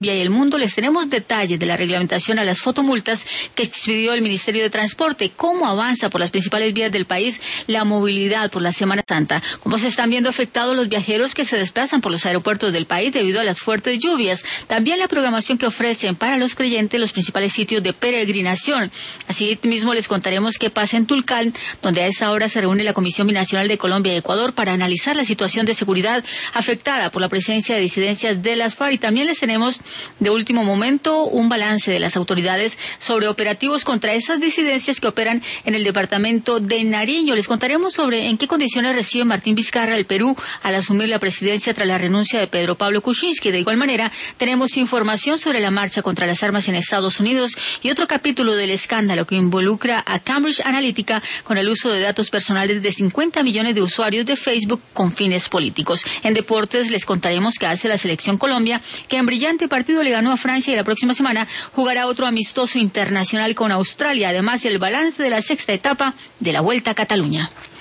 y el mundo les tenemos detalles de la reglamentación a las fotomultas que expidió el Ministerio de Transporte, cómo avanza por las principales vías del país la movilidad por la Semana Santa, cómo se están viendo afectados los viajeros que se desplazan por los aeropuertos del país debido a las fuertes lluvias, también la programación que ofrecen para los creyentes los principales sitios de peregrinación. Asimismo les contaremos qué pasa en Tulcán, donde a esta hora se reúne la Comisión Binacional de Colombia y Ecuador para analizar la situación de seguridad afectada por la presencia de disidencias de las FARC, y también les tenemos de último momento un balance de las autoridades sobre operativos contra esas disidencias que operan en el departamento de Nariño. Les contaremos sobre en qué condiciones recibe Martín Vizcarra el Perú al asumir la presidencia tras la renuncia de Pedro Pablo Kuczynski. De igual manera, tenemos información sobre la marcha contra las armas en Estados Unidos y otro capítulo del escándalo que involucra a Cambridge Analytica con el uso de datos personales de 50 millones de usuarios de Facebook con fines políticos. En deportes les contaremos qué hace la Selección Colombia, que en brillante partido le ganó a Francia y la próxima semana jugará otro amistoso internacional con Australia, además del balance de la sexta etapa de la Vuelta a Cataluña.